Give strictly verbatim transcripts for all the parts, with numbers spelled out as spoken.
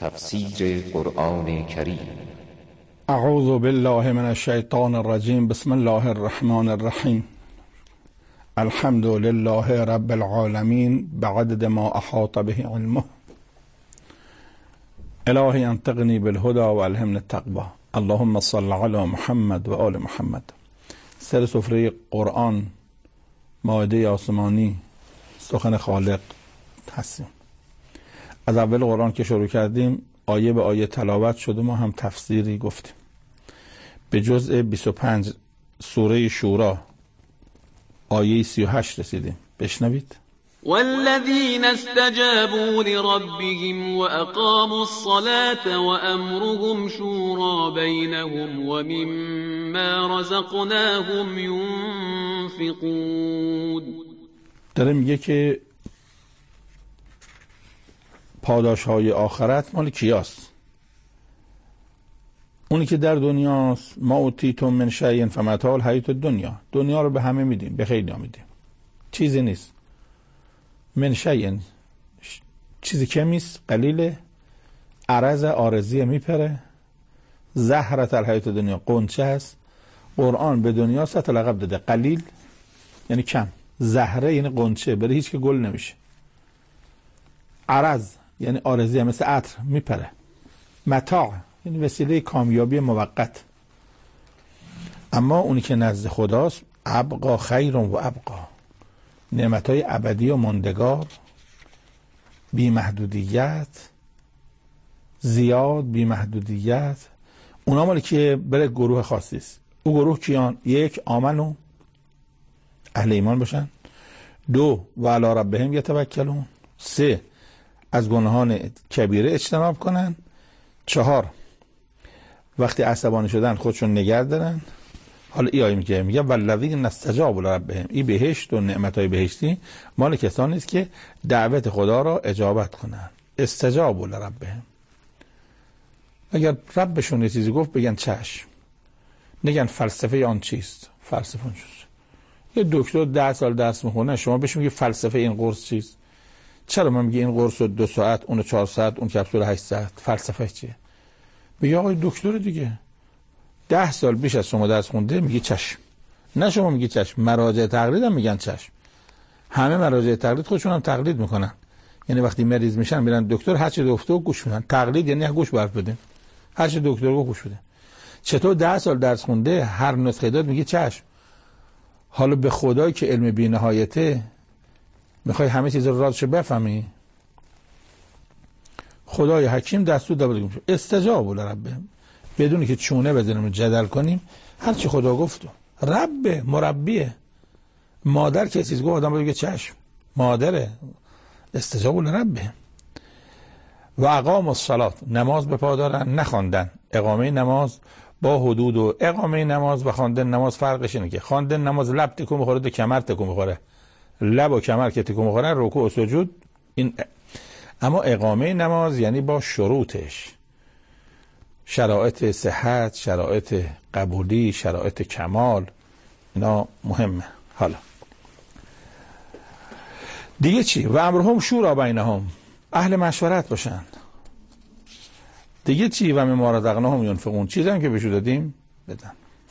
تفسیر قرآن کریم. اعوذ بالله من الشیطان الرجیم. بسم الله الرحمن الرحیم. الحمد لله رب العالمین بعدد ما احاط به علمه. الهی انطقنی بالهدى و الهمنی التقوى. اللهم صل علی محمد و آل محمد. سر سفره قرآن، مائده آسمانی، سخن خالق هستیم. از اول قرآن که شروع کردیم آیه به آیه تلاوت شد و ما هم تفسیری گفتیم. به جزء بیست و پنج سوره شورا آیه سی و هشت رسیدیم. بشنوید. والذين استجابوا لربهم وأقاموا الصلاة وأمرهم شورى بينهم ومما رزقناهم ينفقون. داره میگه که پاداش های آخرت مال کیاست؟ اونی که در دنیاست. ما اوتیتم من شیء فمتاع الحیاة الدنیا. دنیا رو به همه میدیم، به خیلی ها میدیم، چیزی نیست. من شیء چیزی کمیست، قلیله، عرض عارضی میپره. زهرة الحیاة الدنیا قنچه است. قرآن به دنیا سه تا لقب داده. قلیل یعنی کم، زهره یعنی قنچه، برای هیچ که گل نمیشه. عرض یعنی عارضی، مثل عطر میپره. متاع یعنی وسیله کامیابی موقت. اما اونی که نزد خداست ابقا خیر و ابقا، نعمتهای ابدی و ماندگار، بی محدودیت، زیاد، بی محدودیت. اونا مالی که بره گروه خاصی است. او گروه کیان؟ یک، آمنو، اهل ایمان باشن. دو، و علی ربهم یتوکلون. سه، از گناهان کبیره اجتناب کنن. چهار، وقتی عصبانی شدن خودشون نگه دارن. حالا ای آیه میگه میگه والذین استجابوا لربهم. این بهشت و نعمتهای بهشتی مال کسانی است که دعوت خدا را اجابت کنن. استجابوا لربهم. اگر ربشون یه چیزی گفت بگن چشم. نگن فلسفه آن چیست. فلسفه اون چیست. یه دکتر ده سال درس میخونه، شما بهش میگی فلسفه این قرص چیست؟ چرا من میگه این قرص دو ساعت، اون چهار ساعت، اون کپسول هشت ساعت؟ فلسفه چیه؟ میگه آقای دکتر دیگه ده سال بیش از شما درس خونده، میگه چشم. نه شما میگی چشم، مراجع تقلید هم میگن چشم. همه مراجع تقلید خودشون هم تقلید میکنن. یعنی وقتی مریض میشن میرن دکتر، هر چی دکتر گوش میدن. تقلید یعنی گوش برف بدین، هر چی دکتر گفت گوش بده. چطور ده سال درس خونده هر نسخه داد میگه چشم؟ حالا به خدایی که علم بی نهایته میخوای همه چیز رو رازشو بفهمی؟ خدای حکیم دستور داده بود استجابوا لربهم، بدونی که چونه بزنیم جدل کنیم. هر چی خدا گفت. رب مربیه. مادر که چیز گفت آدم بگه چشم. مادره. استجابوا لربهم. و اقاموا الصلاة، نماز به پا دارن، نخواندن. اقامه نماز با حدود و اقامه نماز و خواندن نماز فرقش اینه که خواندن نماز لب تکون میخوره و کمر تکون میخوره. لب و کمر که تکون میخورن رکوع و سجود این. اما اقامه نماز یعنی با شروطش، شرایط صحت، شرایط قبولی، شرایط کمال، اینا مهمه. حالا دیگه چی؟ و امرهم شورا بینهم، اهل مشورت باشن. دیگه چی؟ و مما رزقناهم ينفقون، چیزی هم که بهشون دادیم بدن.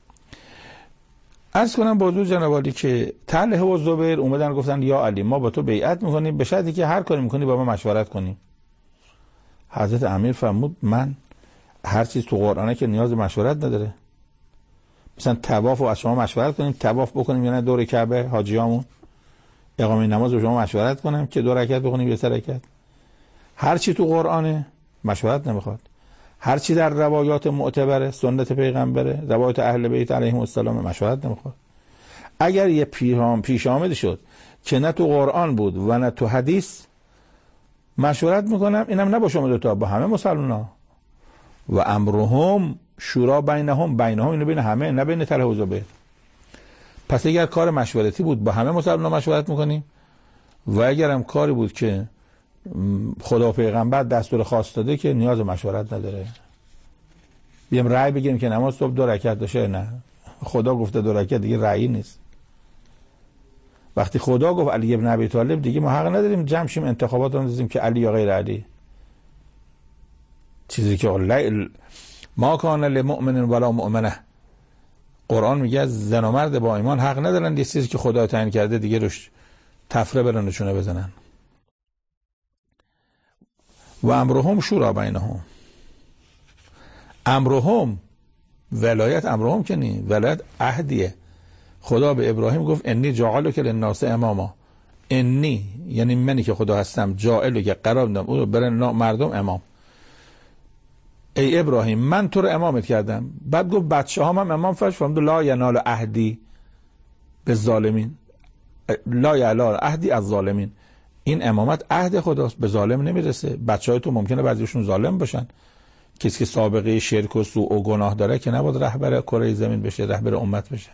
عرض کنم با حضور جناب عالی که طلحه و زبیر اومدن گفتن یا علی ما با تو بیعت میکنیم به شرطی که هر کاری میکنی با ما مشورت کنیم. حضرت امیر فرمود من هر چیز تو قرآنه که نیاز مشورت نداره. مثلا طواف رو از شما مشورت کنیم طواف بکنیم یا نه دور کعبه حاجیامون. اقامه نماز رو شما مشورت کنیم که دو رکعت بکنیم یا سه رکعت. هر چی تو قرآنه مشورت نمیخواد. هر چی در روایات معتبره، سنت پیغمبره، روایات اهل بیت علیهم السلام، مشورت نمیخواد. اگر یه پیرام پیش آمده شد که نه تو قرآن بود و نه تو حدیث، مشورت میکنم اینم نه با شما دوتا، با همه مسلمانا. و امرهم شورا بینهم، بینهم اینو بین همه، نه بین طلحه و زبیر. پس اگر کار مشورتی بود با همه مسلمانا مشورت میکنیم، و اگر هم کاری بود که خدا و پیغمبر دستور خاص داده که نیاز مشورت نداره. بیام رأی بگیریم که نماز صبح دو رکعت باشه، نه خدا گفته دو رکعت، دیگه رأیی نیست. وقتی خدا گفت علی ابن ابی طالب، دیگه ما حق نداریم جمع شیم انتخابات رو بندازیم که علی یا غیر علی. چیزی که ل... ما کان لمؤمن ولا مؤمنه، قرآن میگه از زن و مرد با ایمان حق ندارن یه چیزی که خدا تعیین کرده دیگه روش تفره برن چونه بزنن. و امرهم شورا بینهم، امرهم ولایت امرهم که نی، ولایت عهدیه. خدا به ابراهیم گفت انی جاعلک للناس اماما، انی یعنی منی که خدا هستم، جاعلو که قرار میدم او برای مردم امام. ای ابراهیم من تو رو امامت کردم. بعد گفت بچه هم هم امام فرش فرمود لا ینال عهدی به ظالمین، لا ینال عهدی از ظالمین. این امامت عهد خداست، به ظالم نمیرسه. بچه های تو ممکنه بعضیشون ظالم باشن، کسی که سابقه شرک و سوء و گناه داره که نباید رهبر کره زمین بشه، رهبر امت بشه.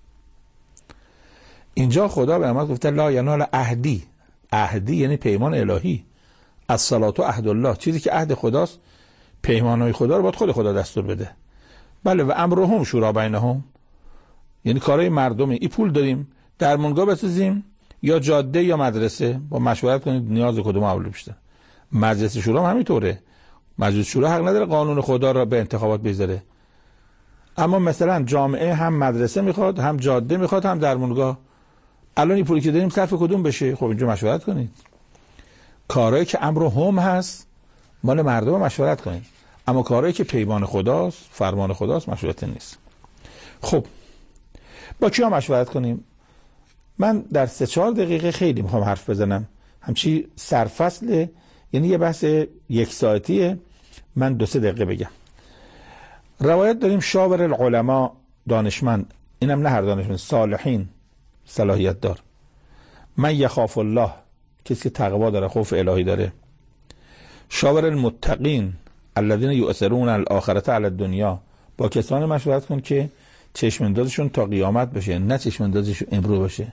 اینجا خدا به امت گفته لا ینال عهدی، عهدی یعنی پیمان الهی، از صلات و عهد الله، چیزی که عهد خداست، پیمانهای خدا رو باید خود خدا دستور بده. بله و امرهم شورا بینهم، یعنی کارهای مردمه. ای پول داریم درمونگاه بسازیم یا جاده یا مدرسه، با مشورت کنید نیاز کدوم اول بیشتر. مجلس شورا هم همینطوره، مجلس شورا حق نداره قانون خدا رو به انتخابات بذاره. اما مثلا جامعه هم مدرسه میخواد، هم جاده میخواد، هم درمونگاه. الان این پولی که داریم صرف کدوم بشه؟ خب اینجا مشورت کنید. کارهایی که امرهم هست مال مردم مشورت کنید، اما کارهایی که پیمان خداست، فرمان خداست، مشورت نیست. خب با کیا مشورت کنیم؟ من در سه چهار دقیقه خیلی میخوام حرف بزنم، همچی سرفصل، یعنی یه بحث یک ساعتیه، من دو سه دقیقه بگم. روایت داریم شاور العلماء، دانشمند، اینم نه هر دانشمند، صالحین، صلاحیت دار. من یخاف الله، کسی که تقوا داره، خوف الهی داره. شاور المتقین الذین یؤثرون الاخرة علی الدنیا، با کسانی مشورت کن که چشم اندازشون تا قیامت بشه، نه چشم اندازشون امرو بشه.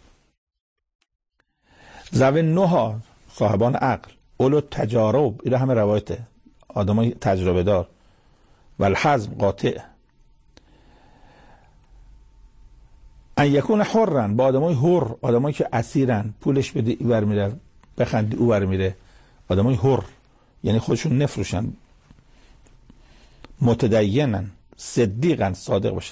ذوی النهی، صاحبان عقل. اولو تجارب، این همه روایته، آدمای تجربه دار. و الحزم قاطع. ان یکون حرا، با آدمای حر، آدمایی که اسیرن، پولش بدی اینور میره، بخندی اونور میره. آدمای حر یعنی خودشون نفروشن. متدینن، صدیقن، صادق باشه.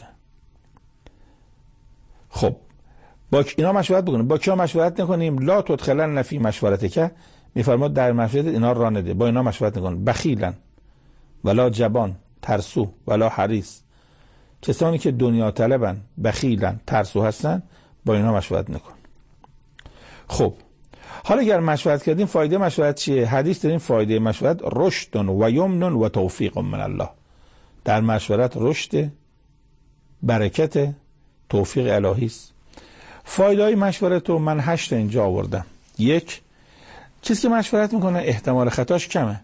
خب با اینا مشورت بکنیم. با کیا مشورت نکنیم؟ لا تدخلن فی مشورتک، میفرماد در مشورت اینا را نده، با اینا مشورت نکن. بخیلن ولا جبان، ترسو ولا حریص، کسانی که دنیا طلبن، بخیلن، ترسو هستن، با اینا مشورت نکن. خب حالا اگر مشورت کردیم فایده مشورت چیه؟ حدیث داریم فایده مشورت رشد و یمن و توفیق من الله. در مشورت رشد، برکت، توفیق الهی است. فایده های مشورت رو من هشت اینجا آوردم. یک، چیزی که مشورت میکنه احتمال خطاش کمه.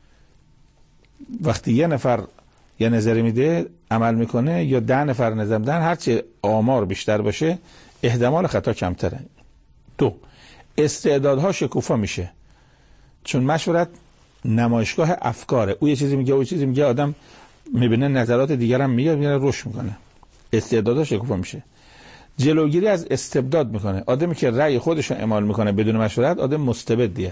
وقتی یه نفر یه نظری میده عمل میکنه یا ده نفر نظر میدن، هرچی آمار بیشتر باشه احتمال خطا کمتره. دو، استعدادها شکوفا میشه، چون مشورت نمایشگاه افکاره، او یه چیزی میگه او یه چیزی میگه، آدم میبینه نظرات دیگر هم میاد، میره رشد میکنه، استعدادها شکوفا میشه. جلوگیری از استبداد میکنه، آدمی که رأی خودش رو اعمال میکنه بدون مشورت آدم مستبدیه.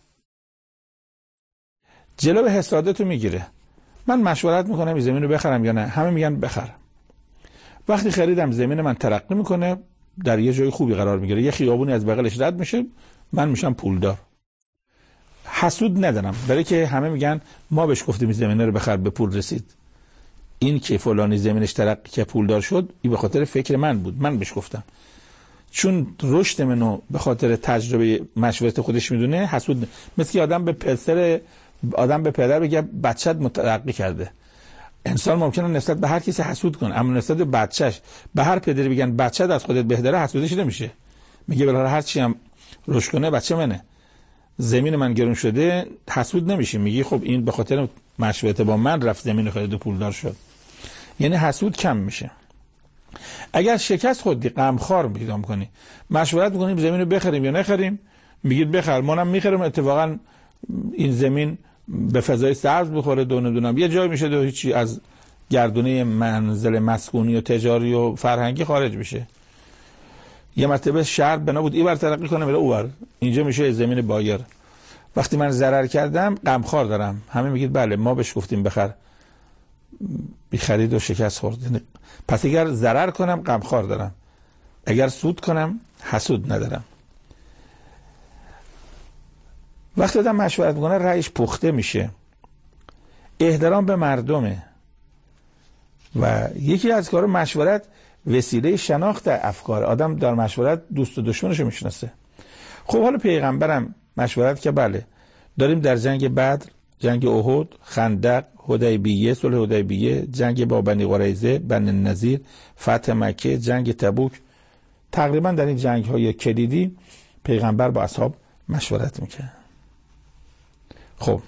جلو حسادت رو میگیره، من مشورت میکنم این زمین رو بخرم یا نه، همه میگن بخر. وقتی خریدم زمین من ترقی میکنه، در یه جای خوبی قرار میگیره، یه خیابونی از بغلش رد میشه، من میشم پولدار. حسود ندارم، برای که همه میگن ما بهش گفتیم زمین رو بخر به پول رسید. این که فلانی زمینش ترقی که پولدار شد، این به خاطر فکر من بود، من بهش گفتم. چون رشد منو به خاطر تجربه مشورت خودش میدونه، حسود. مثل که آدم به پسر آدم به پدر بگه بچه‌ت مترقی کرده. انسان ممکنه نسبت به هر کسی حسود کنه، اما نسبت به بچه‌ش به هر پدری بگن بچه‌ت از خودت بهتره، حسودش نمیشه. میگه بالاخره هر چی هم رشد کنه بچه منه، زمین من گرون شده، حسود نمیشه. میگی خب این به خاطر مشورت با من رفت زمین خرید و پولدار شد. یعنی حسود کم میشه. اگر شکست خودی غمخوار پیدا کنی، مشورت میکنیم زمین رو بخریم یا نخریم، میگید بخر، منم میخرم، اتفاقا این زمین به فضای سبز بخوره، دو نمیدونم یه جای میشه دو هیچی از گردونه منزل مسکونی و تجاری و فرهنگی خارج بشه. یه مرتبه شهر بنا بود اینور ترقی کنه بره اونور، اینجا میشه زمین بایر. وقتی من ضرر کردم غمخوار دارم. همه میگید بله ما بهش گفتیم بخر، بی خرید و شکست خورد. پس اگر ضرر کنم غمخوار دارم، اگر سود کنم حسود ندارم. وقتی آدم مشورت میکنه رأیش پخته میشه، احترام به مردمه و یکی از کار مشورت وسیله شناخت افکار. آدم در مشورت دوست و دشمنشو میشناسه. خب حالا پیغمبرم مشورت که بله داریم در جنگ بدر، جنگ احد، خندق، حدیبیه، صلح حدیبیه، جنگ با بنی قریظه، بنی النضیر، فتح مکه، جنگ تبوک، تقریبا در این جنگ های کلیدی پیغمبر با اصحاب مشورت میکنه. خب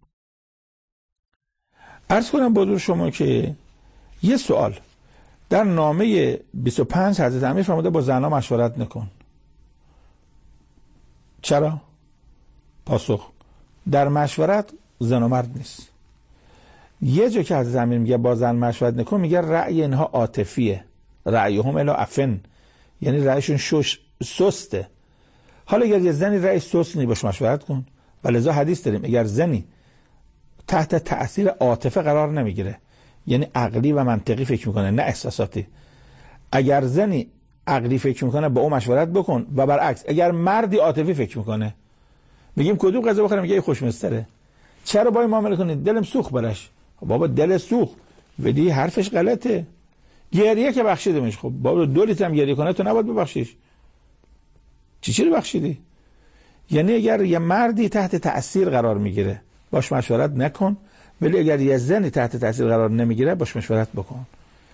عرض کنم بزرگ شما که یه سوال در نامه بیست و پنج حضرت امیر فرموده با زنها مشورت نکن. چرا؟ پاسخ در مشورت زن و مرد نیست. یه جا که حضرت امیر میگه با زن مشورت نکن، میگه رأی اینها عاطفیه، رأیهم الی عفن، یعنی رأیشون شش سسته. حالا اگر یه زنی رأی سست نی باش مشورت کن. ولذا حدیث داریم اگر زنی تحت تأثیر عاطفه قرار نمیگیره، یعنی عقلی و منطقی فکر میکنه نه احساساتی، اگر زنی عقلی فکر میکنه با اون مشورت بکن. و برعکس اگر مردی عاطفی فکر میکنه، میگیم کدوم غذا بخورم، میگه خوشمزه‌تره، چرا با این معامله کنید؟ دلم سوخت برش. بابا دل سوخت ودی حرفش غلطه. گریه که بخشیدمش. خب بابا دو لیتر هم گریه کنه تو نباید ببخشیش. چی چی رو بخشیدی؟ یعنی اگر یه مردی تحت تأثیر قرار میگیره باش مشورت نکن، ولی اگر یه زنی تحت تأثیر قرار نمیگیره باش مشورت بکن.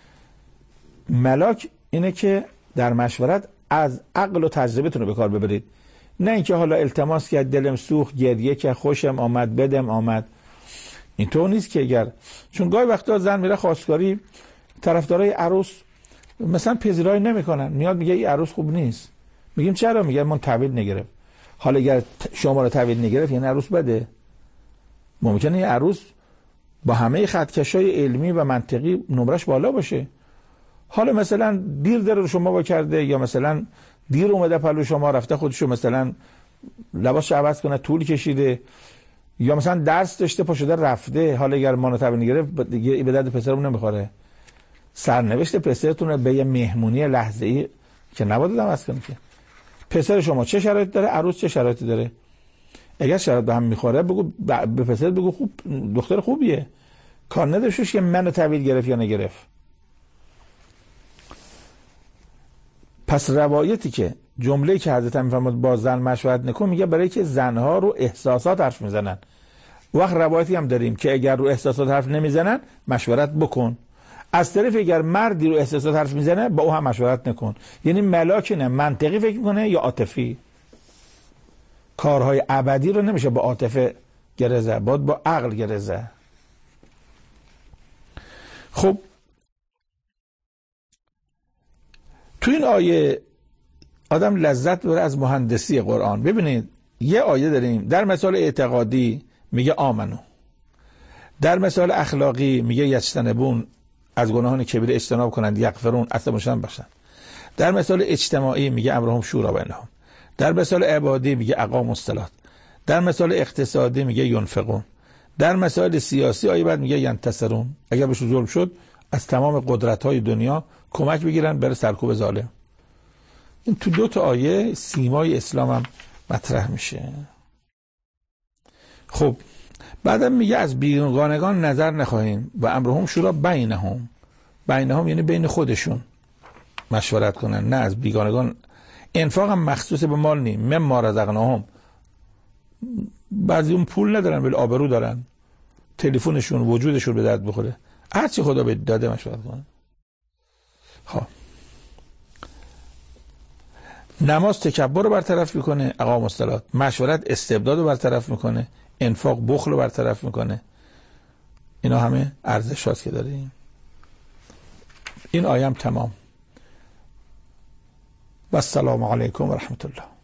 ملاک اینه که در مشورت از عقل و تجربه‌تون رو به کار ببرید، نه اینکه حالا التماس کرد دلم سوخت، گریه که خوشم آمد بدم آمد. اینطور نیست که اگر چون گاهی وقتا زن میره خواستگاری، طرفدارای عروس مثلا پذیرایی نمیکنن، میاد میگه این عروس خوب نیست. میگیم چرا؟ میگه من تحویل نگرفت. حالا اگر شما رو تحویل نگرفت یعنی عروس بده؟ ممکنه این عروس با همه خطکشای علمی و منطقی نمرش بالا باشه. حالا مثلا دیر در رو شما با کرده، یا مثلا دیر اومده پلو شما، رفته خودشو مثلا لباسش عوض کنه طول کشیده، یا مثلا درس داشته پا شده رفته. حالا اگر ما رو تحویل نگرفت به درد پسرمون نمیخوره. سرنوشت پسرتون به یه مهمونی لحظه‌ای که نباید عوض کنه. که پسر شما چه شرایطی داره، عروس چه شرایطی داره. اگر شرایط به هم میخوره بگو به پسرت بگو خوب دختر خوبیه، کار نداشتش که منو تحویل گرفت یا نگرفت. پس روایتی که جمله‌ای که حضرت میفرماد با زن مشورت نکن، میگه برای که زنها رو احساسات حرف میزنن. وقت روایتی هم داریم که اگر رو احساسات حرف نمیزنن مشورت بکن. از طرف اگر مردی رو احساسات حرف میزنه با او هم مشورت نکن. یعنی ملاک نه منطقی فکر میکنه یا عاطفی. کارهای ابدی رو نمیشه با عاطفه گرزه، باید با عقل گرزه. خب تو این آیه آدم لذت ببره از مهندسی قرآن. ببینید یه آیه داریم در مثال اعتقادی میگه آمنو، در مثال اخلاقی میگه یجتنبون، از گناهان کبیره اجتناب کنند، یغفرون، عصبشان باشند. در مثال اجتماعی میگه امرهم شورا بینهم. در مثال عبادی میگه اقاموا الصلاة. در مثال اقتصادی میگه ينفقون. در مثال سیاسی آیه بعد میگه ینتصرون، اگر بهش ظلم شد از تمام قدرت‌های دنیا کمک بگیرن بر سرکوب ظالم. این تو دو تا آیه سیمای اسلام هم مطرح میشه. خب بعدم میگه از بیگانگان نظر نخواهیم و امرهم شورا بینهم. بینهم یعنی بین خودشون مشورت کنن، نه از بیگانگان. انفاق هم مخصوص به مال نیم، مما رزقناهم. بعضی اون پول ندارن ولی آبرو دارن، تلفنشون وجودشون به درد بخوره، هر چی خدا به داده مشورت کنن. ها نماز تکبر رو برطرف میکنه، اقام الصلاة. مشورت استبداد رو برطرف میکنه، انفاق بخل رو برطرف میکنه. اینا همه ارزشات که داریم. این آیه هم تمام. و السلام علیکم و رحمت الله.